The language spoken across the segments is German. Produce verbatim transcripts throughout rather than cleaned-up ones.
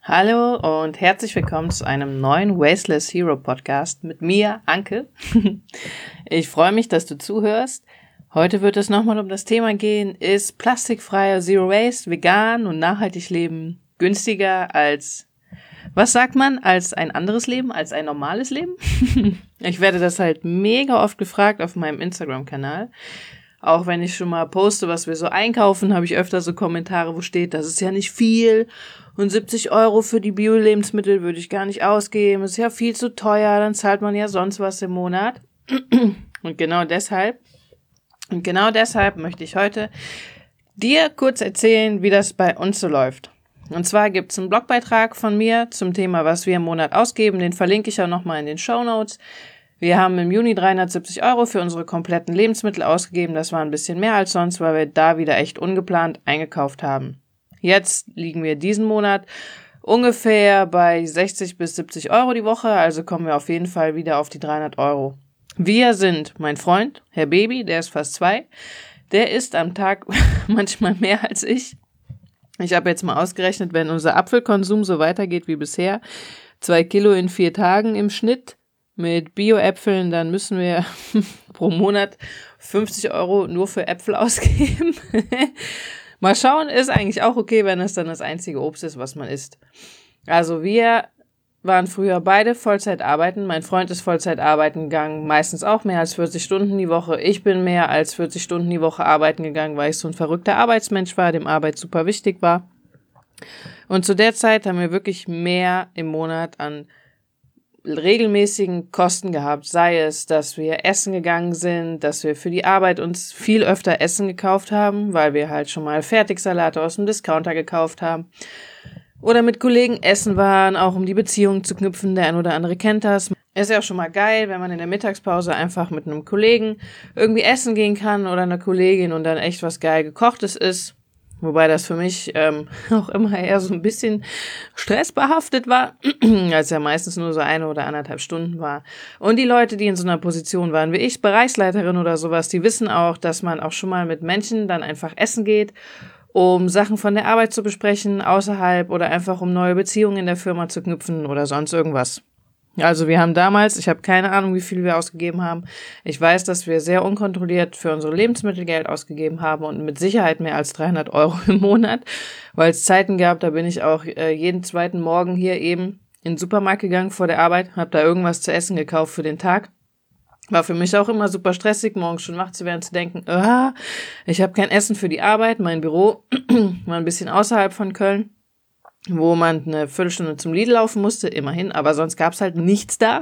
Hallo und herzlich willkommen zu einem neuen Wasteless Hero Podcast mit mir, Anke. Ich freue mich, dass du zuhörst. Heute wird es nochmal um das Thema gehen, ist plastikfreier Zero Waste, vegan und nachhaltig leben günstiger als, was sagt man, als ein anderes Leben, als ein normales Leben? Ich werde das halt mega oft gefragt auf meinem Instagram-Kanal. Auch wenn ich schon mal poste, was wir so einkaufen, habe ich öfter so Kommentare, wo steht, das ist ja nicht viel und siebzig Euro für die Bio-Lebensmittel würde ich gar nicht ausgeben, ist ja viel zu teuer, dann zahlt man ja sonst was im Monat. Und genau deshalb, und genau deshalb möchte ich heute dir kurz erzählen, wie das bei uns so läuft. Und zwar gibt es einen Blogbeitrag von mir zum Thema, was wir im Monat ausgeben, den verlinke ich auch nochmal in den Shownotes. Wir haben im Juni dreihundertsiebzig Euro für unsere kompletten Lebensmittel ausgegeben. Das war ein bisschen mehr als sonst, weil wir da wieder echt ungeplant eingekauft haben. Jetzt liegen wir diesen Monat ungefähr bei sechzig bis siebzig Euro die Woche, also kommen wir auf jeden Fall wieder auf die dreihundert Euro. Wir sind mein Freund, Herr Baby, der ist fast zwei. Der isst am Tag manchmal mehr als ich. Ich habe jetzt mal ausgerechnet, wenn unser Apfelkonsum so weitergeht wie bisher, zwei Kilo in vier Tagen im Schnitt, mit Bio-Äpfeln, dann müssen wir pro Monat fünfzig Euro nur für Äpfel ausgeben. Mal schauen, ist eigentlich auch okay, wenn es dann das einzige Obst ist, was man isst. Also wir waren früher beide Vollzeit arbeiten. Mein Freund ist Vollzeit arbeiten gegangen, meistens auch mehr als vierzig Stunden die Woche. Ich bin mehr als vierzig Stunden die Woche arbeiten gegangen, weil ich so ein verrückter Arbeitsmensch war, dem Arbeit super wichtig war. Und zu der Zeit haben wir wirklich mehr im Monat an regelmäßigen Kosten gehabt, sei es, dass wir essen gegangen sind, dass wir für die Arbeit uns viel öfter Essen gekauft haben, weil wir halt schon mal Fertigsalate aus dem Discounter gekauft haben oder mit Kollegen essen waren, auch um die Beziehung zu knüpfen, der ein oder andere kennt das. Ist ja auch schon mal geil, wenn man in der Mittagspause einfach mit einem Kollegen irgendwie essen gehen kann oder einer Kollegin und dann echt was geil gekochtes ist. Wobei das für mich ähm, auch immer eher so ein bisschen stressbehaftet war, als ja meistens nur so eine oder anderthalb Stunden war. Und die Leute, die in so einer Position waren wie ich, Bereichsleiterin oder sowas, die wissen auch, dass man auch schon mal mit Menschen dann einfach essen geht, um Sachen von der Arbeit zu besprechen, außerhalb oder einfach um neue Beziehungen in der Firma zu knüpfen oder sonst irgendwas. Also wir haben damals, ich habe keine Ahnung, wie viel wir ausgegeben haben. Ich weiß, dass wir sehr unkontrolliert für unsere Lebensmittel Geld ausgegeben haben und mit Sicherheit mehr als dreihundert Euro im Monat, weil es Zeiten gab, da bin ich auch äh, jeden zweiten Morgen hier eben in den Supermarkt gegangen vor der Arbeit, habe da irgendwas zu essen gekauft für den Tag. War für mich auch immer super stressig, morgens schon wach zu werden, zu denken, ah, ich habe kein Essen für die Arbeit. Mein Büro war ein bisschen außerhalb von Köln, wo man eine Viertelstunde zum Lidl laufen musste, immerhin, aber sonst gab's halt nichts da.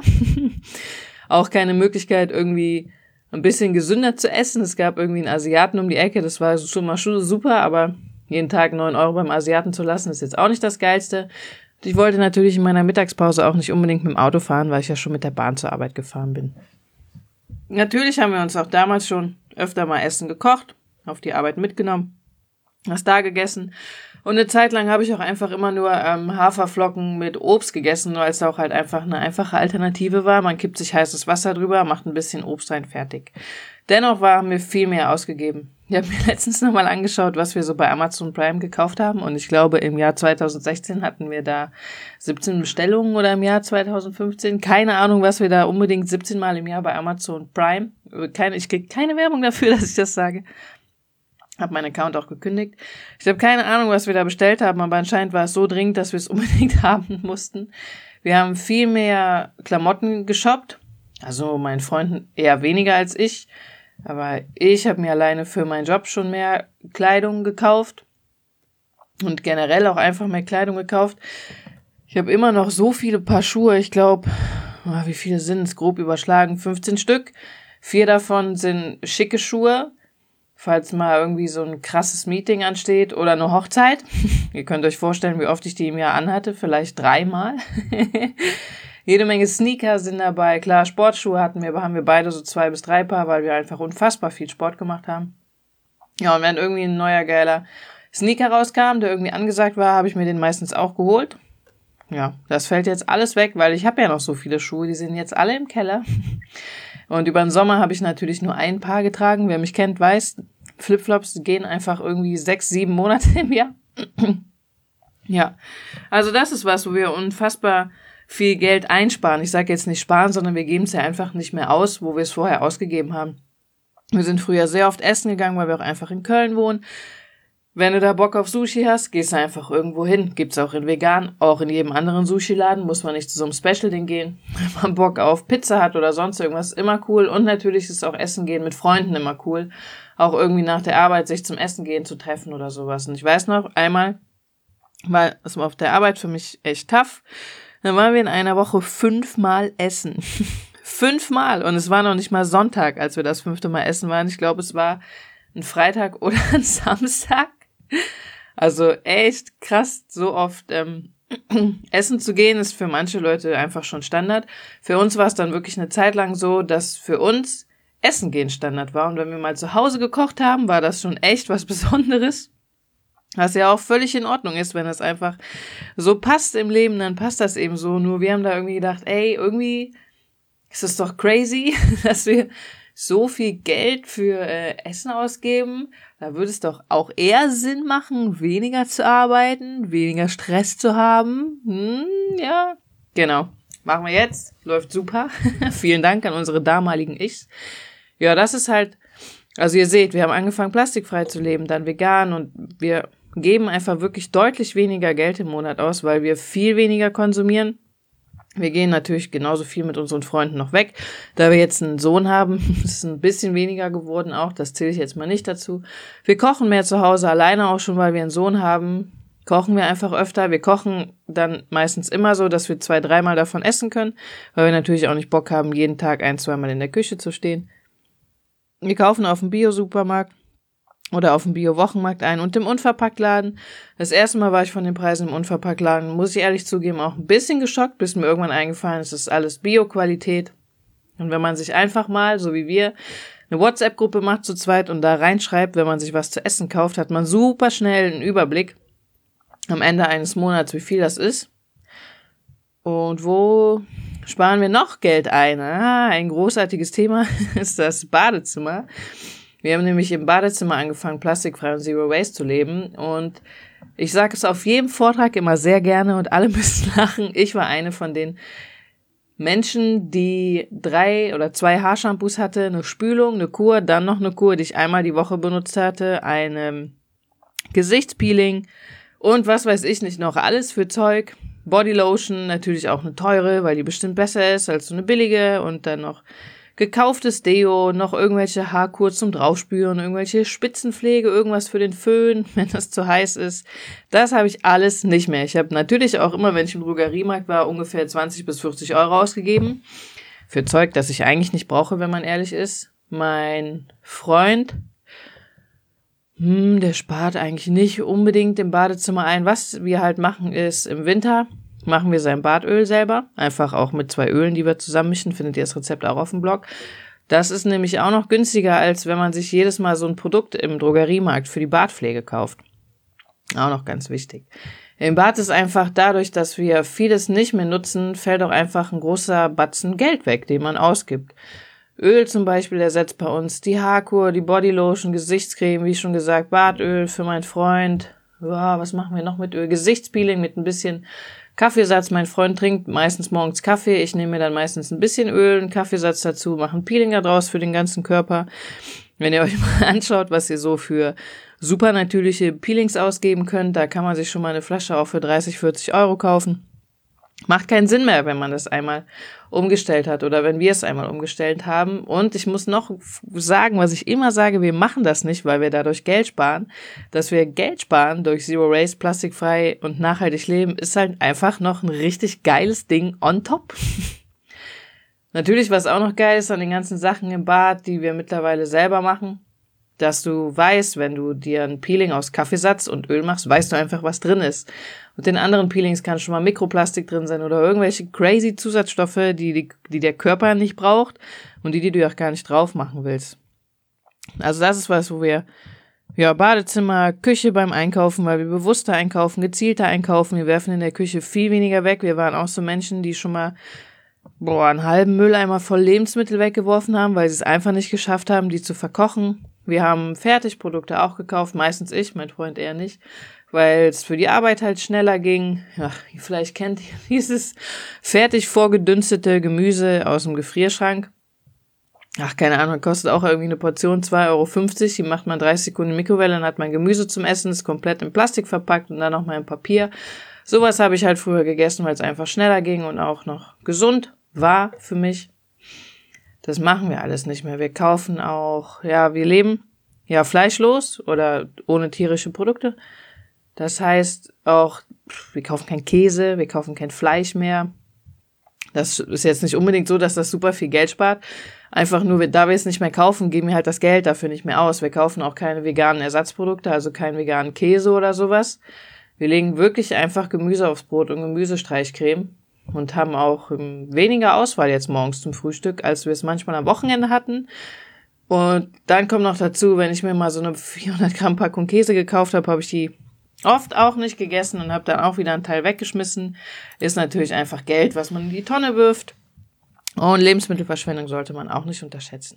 Auch keine Möglichkeit, irgendwie ein bisschen gesünder zu essen. Es gab irgendwie einen Asiaten um die Ecke, das war schon mal super, aber jeden Tag neun Euro beim Asiaten zu lassen, ist jetzt auch nicht das Geilste. Ich wollte natürlich in meiner Mittagspause auch nicht unbedingt mit dem Auto fahren, weil ich ja schon mit der Bahn zur Arbeit gefahren bin. Natürlich haben wir uns auch damals schon öfter mal Essen gekocht, auf die Arbeit mitgenommen, was da gegessen. Und eine Zeit lang habe ich auch einfach immer nur ähm, Haferflocken mit Obst gegessen, weil es auch halt einfach eine einfache Alternative war. Man kippt sich heißes Wasser drüber, macht ein bisschen Obst rein, fertig. Dennoch waren wir viel mehr ausgegeben. Ich habe mir letztens nochmal angeschaut, was wir so bei Amazon Prime gekauft haben. Und ich glaube, im Jahr zweitausendsechzehn hatten wir da siebzehn Bestellungen oder im Jahr zweitausendfünfzehn. Keine Ahnung, was wir da unbedingt siebzehn Mal im Jahr bei Amazon Prime. Keine, ich kriege keine Werbung dafür, dass ich das sage. Habe meinen Account auch gekündigt. Ich habe keine Ahnung, was wir da bestellt haben, aber anscheinend war es so dringend, dass wir es unbedingt haben mussten. Wir haben viel mehr Klamotten geshoppt. Also mein Freund eher weniger als ich. Aber ich habe mir alleine für meinen Job schon mehr Kleidung gekauft. Und generell auch einfach mehr Kleidung gekauft. Ich habe immer noch so viele Paar Schuhe. Ich glaube, wie viele sind es? Grob überschlagen. fünfzehn Stück. Vier davon sind schicke Schuhe. Falls mal irgendwie so ein krasses Meeting ansteht oder eine Hochzeit. Ihr könnt euch vorstellen, wie oft ich die im Jahr anhatte. Vielleicht dreimal. Jede Menge Sneaker sind dabei. Klar, Sportschuhe hatten wir, haben wir beide so zwei bis drei Paar, weil wir einfach unfassbar viel Sport gemacht haben. Ja, und wenn irgendwie ein neuer geiler Sneaker rauskam, der irgendwie angesagt war, habe ich mir den meistens auch geholt. Ja, das fällt jetzt alles weg, weil ich habe ja noch so viele Schuhe, die sind jetzt alle im Keller. Und über den Sommer habe ich natürlich nur ein Paar getragen. Wer mich kennt, weiß, Flipflops gehen einfach irgendwie sechs, sieben Monate im Jahr. Ja, also das ist was, wo wir unfassbar viel Geld einsparen. Ich sage jetzt nicht sparen, sondern wir geben es ja einfach nicht mehr aus, wo wir es vorher ausgegeben haben. Wir sind früher sehr oft essen gegangen, weil wir auch einfach in Köln wohnen. Wenn du da Bock auf Sushi hast, gehst du einfach irgendwo hin. Gibt's auch in vegan, auch in jedem anderen Sushi-Laden. Muss man nicht zu so einem Special-Ding gehen. Wenn man Bock auf Pizza hat oder sonst irgendwas, immer cool. Und natürlich ist auch Essen gehen mit Freunden immer cool. Auch irgendwie nach der Arbeit sich zum Essen gehen zu treffen oder sowas. Und ich weiß noch, einmal war es auf der Arbeit für mich echt tough. Dann waren wir in einer Woche fünfmal essen. Fünfmal. Und es war noch nicht mal Sonntag, als wir das fünfte Mal essen waren. Ich glaube, es war ein Freitag oder ein Samstag. Also echt krass, so oft ähm, essen zu gehen, ist für manche Leute einfach schon Standard. Für uns war es dann wirklich eine Zeit lang so, dass für uns Essen gehen Standard war. Und wenn wir mal zu Hause gekocht haben, war das schon echt was Besonderes. Was ja auch völlig in Ordnung ist, wenn das einfach so passt im Leben, dann passt das eben so. Nur wir haben da irgendwie gedacht, ey, irgendwie ist es doch crazy, dass wir so viel Geld für äh, Essen ausgeben. Da würde es doch auch eher Sinn machen, weniger zu arbeiten, weniger Stress zu haben. Hm, ja, genau. Machen wir jetzt. Läuft super. Vielen Dank an unsere damaligen Ichs. Ja, das ist halt, also ihr seht, wir haben angefangen, plastikfrei zu leben, dann vegan und wir geben einfach wirklich deutlich weniger Geld im Monat aus, weil wir viel weniger konsumieren. Wir gehen natürlich genauso viel mit unseren Freunden noch weg. Da wir jetzt einen Sohn haben, ist es ein bisschen weniger geworden auch. Das zähle ich jetzt mal nicht dazu. Wir kochen mehr zu Hause, alleine auch schon, weil wir einen Sohn haben. Kochen wir einfach öfter. Wir kochen dann meistens immer so, dass wir zwei, dreimal davon essen können, weil wir natürlich auch nicht Bock haben, jeden Tag ein, zweimal in der Küche zu stehen. Wir kaufen auf dem Bio-Supermarkt oder auf dem Bio-Wochenmarkt ein und im Unverpacktladen. Das erste Mal war ich von den Preisen im Unverpacktladen, muss ich ehrlich zugeben, auch ein bisschen geschockt, bis mir irgendwann eingefallen ist, es ist alles Bio-Qualität. Und wenn man sich einfach mal, so wie wir, eine WhatsApp-Gruppe macht zu zweit und da reinschreibt, wenn man sich was zu essen kauft, hat man super schnell einen Überblick am Ende eines Monats, wie viel das ist. Und wo sparen wir noch Geld ein? Ah, ein großartiges Thema ist das Badezimmer. Wir haben nämlich im Badezimmer angefangen, plastikfrei und Zero Waste zu leben. Und ich sage es auf jedem Vortrag immer sehr gerne und alle müssen lachen. Ich war eine von den Menschen, die drei oder zwei Haarshampoos hatte, eine Spülung, eine Kur, dann noch eine Kur, die ich einmal die Woche benutzt hatte, eine Gesichtspeeling und was weiß ich nicht noch, alles für Zeug. Bodylotion, natürlich auch eine teure, weil die bestimmt besser ist als so eine billige und dann noch gekauftes Deo, noch irgendwelche Haarkur zum Draufspüren, irgendwelche Spitzenpflege, irgendwas für den Föhn, wenn das zu heiß ist. Das habe ich alles nicht mehr. Ich habe natürlich auch immer, wenn ich im Drogeriemarkt war, ungefähr zwanzig bis vierzig Euro ausgegeben für Zeug, das ich eigentlich nicht brauche, wenn man ehrlich ist. Mein Freund, hm, der spart eigentlich nicht unbedingt im Badezimmer ein. Was wir halt machen ist, im Winter machen wir sein Badöl selber, einfach auch mit zwei Ölen, die wir zusammenmischen, findet ihr das Rezept auch auf dem Blog. Das ist nämlich auch noch günstiger, als wenn man sich jedes Mal so ein Produkt im Drogeriemarkt für die Badpflege kauft. Auch noch ganz wichtig. Im Bad ist einfach dadurch, dass wir vieles nicht mehr nutzen, fällt auch einfach ein großer Batzen Geld weg, den man ausgibt. Öl zum Beispiel ersetzt bei uns die Haarkur, die Bodylotion, Gesichtscreme, wie schon gesagt, Badöl für meinen Freund. Ja, was machen wir noch mit Öl? Gesichtspeeling mit ein bisschen Kaffeesatz. Mein Freund trinkt meistens morgens Kaffee. Ich nehme mir dann meistens ein bisschen Öl, einen Kaffeesatz dazu, mache ein Peeling da draus für den ganzen Körper. Wenn ihr euch mal anschaut, was ihr so für super natürliche Peelings ausgeben könnt, da kann man sich schon mal eine Flasche auch für dreißig, vierzig Euro kaufen. Macht keinen Sinn mehr, wenn man das einmal umgestellt hat oder wenn wir es einmal umgestellt haben. Und ich muss noch sagen, was ich immer sage, wir machen das nicht, weil wir dadurch Geld sparen. Dass wir Geld sparen durch Zero Waste, plastikfrei und nachhaltig leben, ist halt einfach noch ein richtig geiles Ding on top. Natürlich, was auch noch geil ist an den ganzen Sachen im Bad, die wir mittlerweile selber machen, dass du weißt, wenn du dir ein Peeling aus Kaffeesatz und Öl machst, weißt du einfach, was drin ist. Und in anderen Peelings kann schon mal Mikroplastik drin sein oder irgendwelche crazy Zusatzstoffe, die, die, die der Körper nicht braucht und die, die du auch gar nicht drauf machen willst. Also das ist was, wo wir, ja, Badezimmer, Küche beim Einkaufen, weil wir bewusster einkaufen, gezielter einkaufen. Wir werfen in der Küche viel weniger weg. Wir waren auch so Menschen, die schon mal boah, einen halben Mülleimer voll Lebensmittel weggeworfen haben, weil sie es einfach nicht geschafft haben, die zu verkochen. Wir haben Fertigprodukte auch gekauft, meistens ich, mein Freund eher nicht, weil es für die Arbeit halt schneller ging. Ja, vielleicht kennt ihr dieses fertig vorgedünstete Gemüse aus dem Gefrierschrank. Ach, keine Ahnung, kostet auch irgendwie eine Portion zwei Euro fünfzig. Die macht man dreißig Sekunden in die Mikrowelle, dann hat man Gemüse zum Essen, ist komplett in Plastik verpackt und dann nochmal in Papier. Sowas habe ich halt früher gegessen, weil es einfach schneller ging und auch noch gesund war für mich. Das machen wir alles nicht mehr. Wir kaufen auch, ja, wir leben ja fleischlos oder ohne tierische Produkte. Das heißt auch, wir kaufen kein Käse, wir kaufen kein Fleisch mehr. Das ist jetzt nicht unbedingt so, dass das super viel Geld spart. Einfach nur, da wir es nicht mehr kaufen, geben wir halt das Geld dafür nicht mehr aus. Wir kaufen auch keine veganen Ersatzprodukte, also keinen veganen Käse oder sowas. Wir legen wirklich einfach Gemüse aufs Brot und Gemüsestreichcreme und haben auch weniger Auswahl jetzt morgens zum Frühstück, als wir es manchmal am Wochenende hatten. Und dann kommt noch dazu, wenn ich mir mal so eine vierhundert Gramm Packung Käse gekauft habe, habe ich die oft auch nicht gegessen und habe dann auch wieder einen Teil weggeschmissen. Ist natürlich einfach Geld, was man in die Tonne wirft. Und Lebensmittelverschwendung sollte man auch nicht unterschätzen.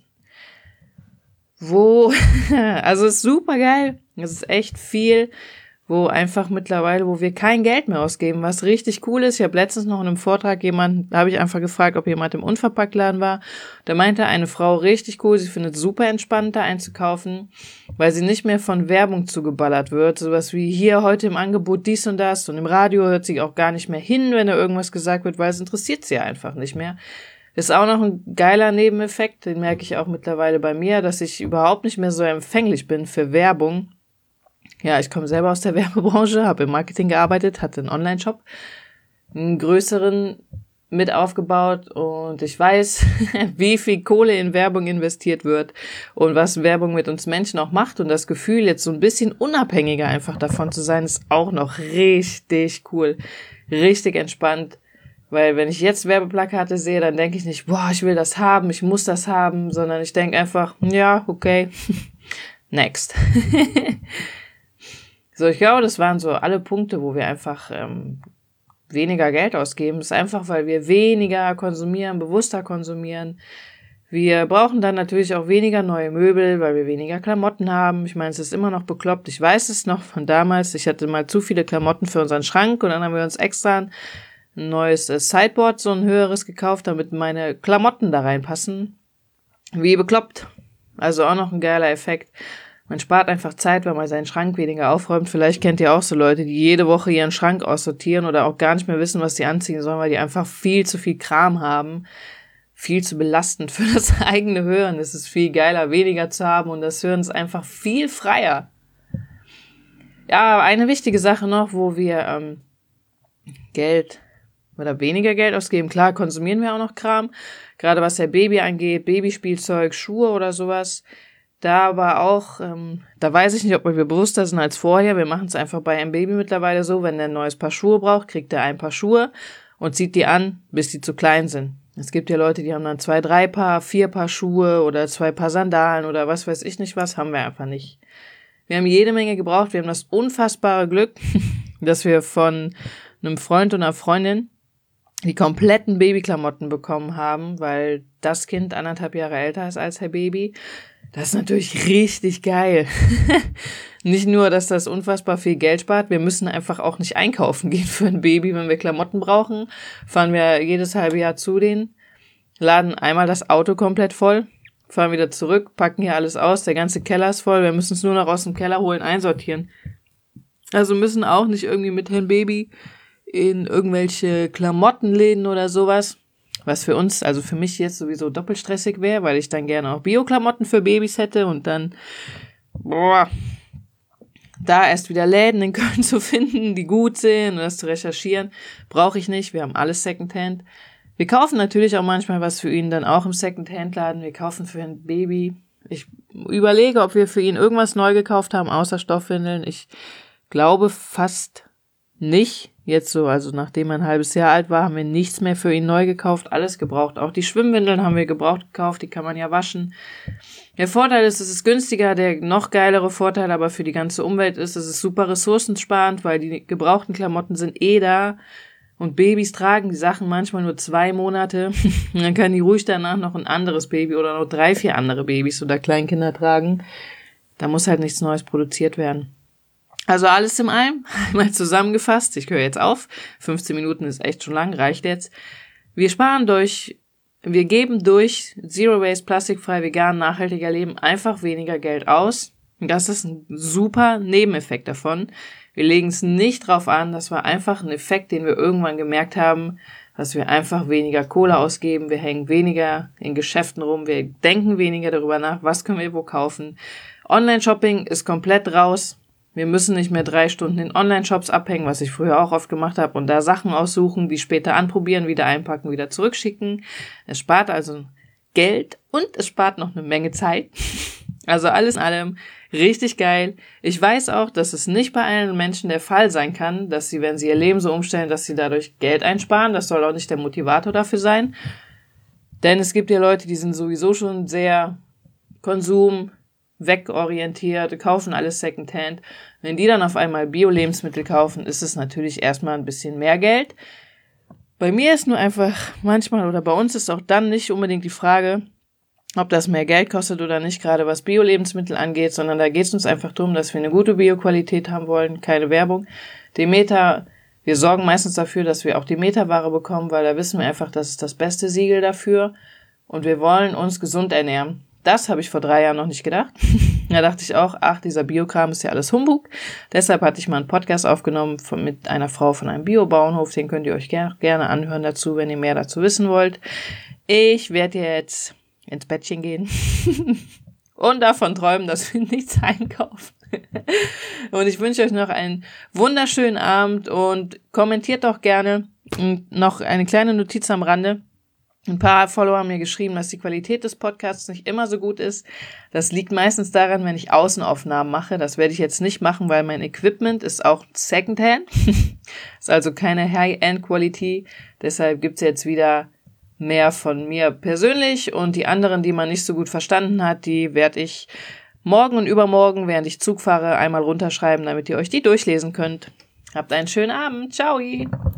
Wo, also ist super geil. Es ist echt viel, wo einfach mittlerweile, wo wir kein Geld mehr ausgeben, was richtig cool ist. Ich habe letztens noch in einem Vortrag jemanden, da habe ich einfach gefragt, ob jemand im Unverpacktladen war. Da meinte eine Frau, richtig cool, sie findet es super entspannt, da einzukaufen, weil sie nicht mehr von Werbung zugeballert wird. Sowas wie hier heute im Angebot dies und das und im Radio hört sie auch gar nicht mehr hin, wenn da irgendwas gesagt wird, weil es interessiert sie einfach nicht mehr. Ist auch noch ein geiler Nebeneffekt, den merke ich auch mittlerweile bei mir, dass ich überhaupt nicht mehr so empfänglich bin für Werbung. Ja, ich komme selber aus der Werbebranche, habe im Marketing gearbeitet, hatte einen Online-Shop, einen größeren mit aufgebaut und ich weiß, wie viel Kohle in Werbung investiert wird und was Werbung mit uns Menschen auch macht und das Gefühl, jetzt so ein bisschen unabhängiger einfach davon zu sein, ist auch noch richtig cool, richtig entspannt. Weil wenn ich jetzt Werbeplakate sehe, dann denke ich nicht, boah, ich will das haben, ich muss das haben, sondern ich denke einfach, ja, okay, next. So, ich glaube, das waren so alle Punkte, wo wir einfach ähm, weniger Geld ausgeben. Das ist einfach, weil wir weniger konsumieren, bewusster konsumieren. Wir brauchen dann natürlich auch weniger neue Möbel, weil wir weniger Klamotten haben. Ich meine, es ist immer noch bekloppt. Ich weiß es noch von damals. Ich hatte mal zu viele Klamotten für unseren Schrank und dann haben wir uns extra ein neues Sideboard, so ein höheres gekauft, damit meine Klamotten da reinpassen. Wie bekloppt. Also auch noch ein geiler Effekt. Man spart einfach Zeit, wenn man seinen Schrank weniger aufräumt. Vielleicht kennt ihr auch so Leute, die jede Woche ihren Schrank aussortieren oder auch gar nicht mehr wissen, was sie anziehen sollen, weil die einfach viel zu viel Kram haben. Viel zu belastend für das eigene Hören. Es ist viel geiler, weniger zu haben und das Hören ist einfach viel freier. Ja, eine wichtige Sache noch, wo wir ähm, Geld oder weniger Geld ausgeben. Klar, konsumieren wir auch noch Kram. Gerade was der Baby angeht, Babyspielzeug, Schuhe oder sowas. Da aber auch, ähm, da weiß ich nicht, ob wir bewusster sind als vorher. Wir machen es einfach bei einem Baby mittlerweile so, wenn der ein neues Paar Schuhe braucht, kriegt er ein Paar Schuhe und zieht die an, bis die zu klein sind. Es gibt ja Leute, die haben dann zwei, drei Paar, vier Paar Schuhe oder zwei Paar Sandalen oder was weiß ich nicht was, haben wir einfach nicht. Wir haben jede Menge gebraucht. Wir haben das unfassbare Glück, dass wir von einem Freund und einer Freundin die kompletten Babyklamotten bekommen haben, weil das Kind anderthalb Jahre älter ist als Herr Baby. Das ist natürlich richtig geil. Nicht nur, dass das unfassbar viel Geld spart, wir müssen einfach auch nicht einkaufen gehen für ein Baby. Wenn wir Klamotten brauchen, fahren wir jedes halbe Jahr zu denen, laden einmal das Auto komplett voll, fahren wieder zurück, packen hier alles aus, der ganze Keller ist voll, wir müssen es nur noch aus dem Keller holen, einsortieren. Also müssen auch nicht irgendwie mit Herrn Baby in irgendwelche Klamottenläden oder sowas, was für uns, also für mich jetzt sowieso doppelt stressig wäre, weil ich dann gerne auch Bio-Klamotten für Babys hätte und dann, boah, da erst wieder Läden in Köln zu finden, die gut sind und das zu recherchieren, brauche ich nicht, wir haben alles Secondhand. Wir kaufen natürlich auch manchmal was für ihn dann auch im Secondhand-Laden, wir kaufen für ein Baby. Ich überlege, ob wir für ihn irgendwas neu gekauft haben, außer Stoffwindeln. Ich glaube fast nicht. Jetzt so, also nachdem er ein halbes Jahr alt war, haben wir nichts mehr für ihn neu gekauft, alles gebraucht. Auch die Schwimmwindeln haben wir gebraucht gekauft, die kann man ja waschen. Der Vorteil ist, es ist günstiger, der noch geilere Vorteil aber für die ganze Umwelt ist, es ist super ressourcensparend, weil die gebrauchten Klamotten sind eh da und Babys tragen die Sachen manchmal nur zwei Monate. Und dann können die ruhig danach noch ein anderes Baby oder noch drei, vier andere Babys oder Kleinkinder tragen. Da muss halt nichts Neues produziert werden. Also alles in allem, einmal zusammengefasst, ich höre jetzt auf, fünfzehn Minuten ist echt schon lang, reicht jetzt. Wir sparen durch, wir geben durch Zero Waste, plastikfrei, vegan, nachhaltiger Leben einfach weniger Geld aus. Und das ist ein super Nebeneffekt davon. Wir legen es nicht drauf an, das war einfach ein Effekt, den wir irgendwann gemerkt haben, dass wir einfach weniger Kohle ausgeben, wir hängen weniger in Geschäften rum, wir denken weniger darüber nach, was können wir wo kaufen. Online-Shopping ist komplett raus. Wir müssen nicht mehr drei Stunden in Online-Shops abhängen, was ich früher auch oft gemacht habe, und da Sachen aussuchen, die später anprobieren, wieder einpacken, wieder zurückschicken. Es spart also Geld und es spart noch eine Menge Zeit. Also alles in allem richtig geil. Ich weiß auch, dass es nicht bei allen Menschen der Fall sein kann, dass sie, wenn sie ihr Leben so umstellen, dass sie dadurch Geld einsparen. Das soll auch nicht der Motivator dafür sein. Denn es gibt ja Leute, die sind sowieso schon sehr Konsum wegorientiert, kaufen alles Secondhand. Wenn die dann auf einmal Bio-Lebensmittel kaufen, ist es natürlich erstmal ein bisschen mehr Geld. Bei mir ist nur einfach manchmal, oder bei uns ist auch dann nicht unbedingt die Frage, ob das mehr Geld kostet oder nicht, gerade was Bio-Lebensmittel angeht, sondern da geht es uns einfach darum, dass wir eine gute Bio-Qualität haben wollen, keine Werbung. Demeter, wir sorgen meistens dafür, dass wir auch Demeter-Ware bekommen, weil da wissen wir einfach, das ist das beste Siegel dafür, und wir wollen uns gesund ernähren. Das habe ich vor drei Jahren noch nicht gedacht. Da dachte ich auch, ach, dieser Biokram ist ja alles Humbug. Deshalb hatte ich mal einen Podcast aufgenommen von, mit einer Frau von einem Biobauernhof. Den könnt ihr euch ger- gerne anhören dazu, wenn ihr mehr dazu wissen wollt. Ich werde jetzt ins Bettchen gehen und davon träumen, dass wir nichts einkaufen. Und ich wünsche euch noch einen wunderschönen Abend und kommentiert doch gerne. Und noch eine kleine Notiz am Rande. Ein paar Follower haben mir geschrieben, dass die Qualität des Podcasts nicht immer so gut ist. Das liegt meistens daran, wenn ich Außenaufnahmen mache. Das werde ich jetzt nicht machen, weil mein Equipment ist auch Secondhand. Ist also keine High-End-Quality. Deshalb gibt's jetzt wieder mehr von mir persönlich. Und die anderen, die man nicht so gut verstanden hat, die werde ich morgen und übermorgen, während ich Zug fahre, einmal runterschreiben, damit ihr euch die durchlesen könnt. Habt einen schönen Abend. Ciao!